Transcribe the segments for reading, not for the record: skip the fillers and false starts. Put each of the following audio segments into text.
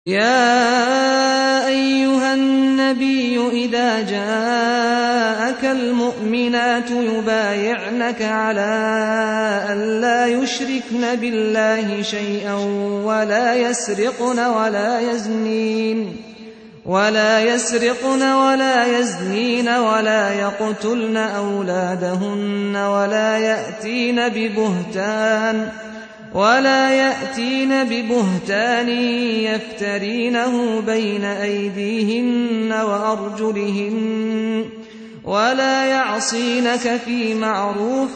يا أيها النبي إذا جاءك المؤمنات يبايعنك على أن لا يشركن بالله شيئا ولا يسرقن ولا يزنين ولا يقتلن أولادهن ولا يأتين ببهتان يفترينه بين أيديهن وأرجلهن ولا يعصينك في معروف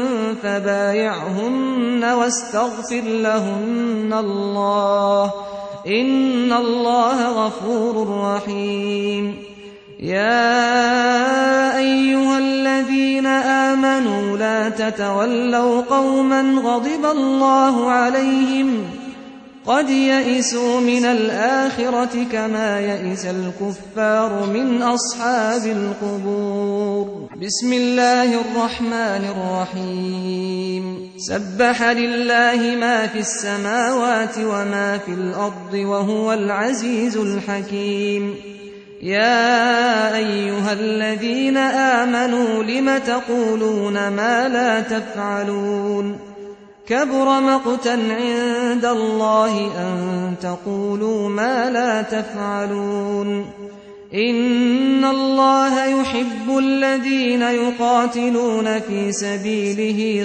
فبايعهن واستغفر لهن الله إن الله غفور رحيم. يا أيها الذين آمنوا لا تتولوا قوما غضب الله عليهم قد يئسوا من الآخرة كما يئس الكفار من أصحاب القبور. بسم الله الرحمن الرحيم. سبح لله ما في السماوات وما في الأرض وهو العزيز الحكيم. يا أيها الذين آمنوا لم تقولون ما لا تفعلون كبر مقتا عند الله أن تقولوا ما لا تفعلون. إن الله يحب الذين يقاتلون في سبيله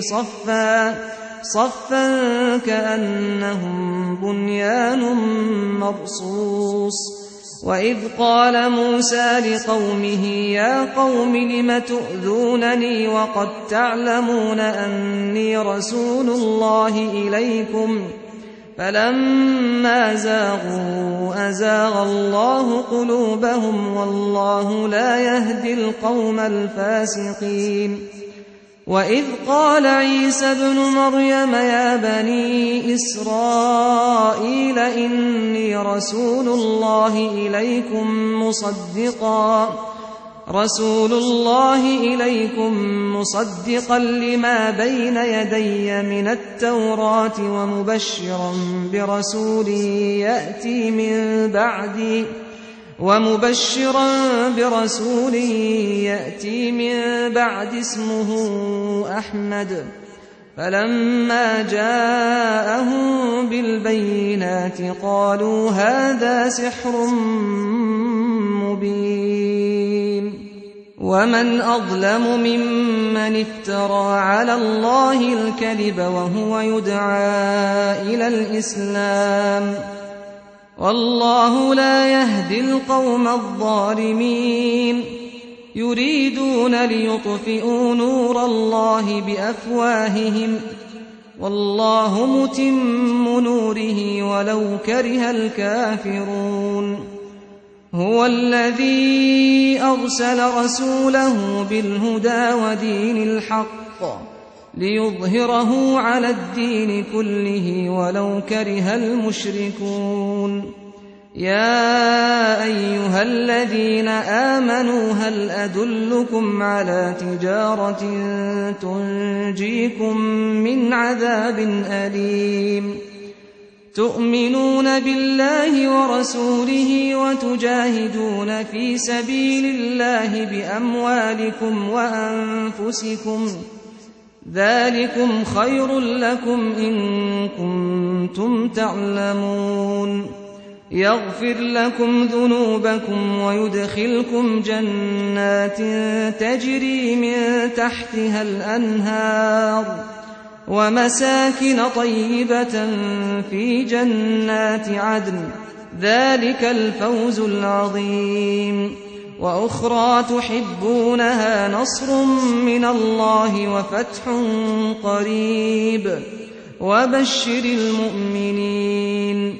صفا كأنهم بنيان مرصوص. وإذ قال موسى لقومه يا قوم لم تؤذونني وقد تعلمون أني رسول الله إليكم فلما زاغوا أزاغ الله قلوبهم والله لا يهدي القوم الفاسقين. وإذ قال عيسى ابن مريم يا بني إسرائيل إني رسول الله إليكم مصدقا لما بين يدي من التوراة ومبشرا برسول يأتي من بعد اسمه أحمد. فلما جاءهم بالبينات قالوا هذا سحر مبين. ومن أظلم ممن افترى على الله الكذب وهو يدعى إلى الإسلام والله لا يهدي القوم الظالمين. يريدون ليطفئوا نور الله بأفواههم والله متم نوره ولو كره الكافرون. هو الذي أرسل رسوله بالهدى ودين الحق ليظهره على الدين كله ولو كره المشركون. يا أيها الذين آمنوا هل أدلكم على تجارة تنجيكم من عذاب أليم. تؤمنون بالله ورسوله وتجاهدون في سبيل الله بأموالكم وأنفسكم ذلكم خير لكم إن كنتم تعلمون. يغفر لكم ذنوبكم ويدخلكم جنات تجري من تحتها الأنهار ومساكن طيبة في جنات عدن ذلك الفوز العظيم. وأخرى تحبونها نصر من الله وفتح قريب وبشر المؤمنين.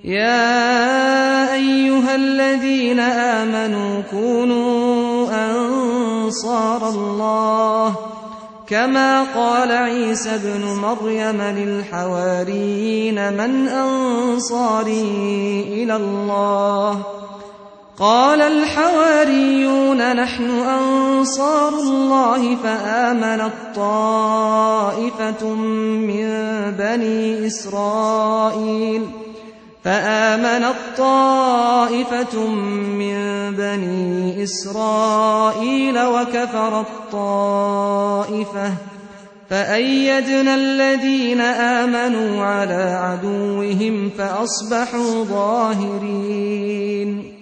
يا أيها الذين آمنوا كونوا أنصار الله كما قال عيسى ابن مريم للحواريين من أنصاري إلى الله قال الحواريون نحن أنصار الله فآمنت طائفة من بني إسرائيل فآمنت طائفة من بني إسرائيل وكفرت طائفة فأيدنا الذين آمنوا على عدوهم فأصبحوا ظاهرين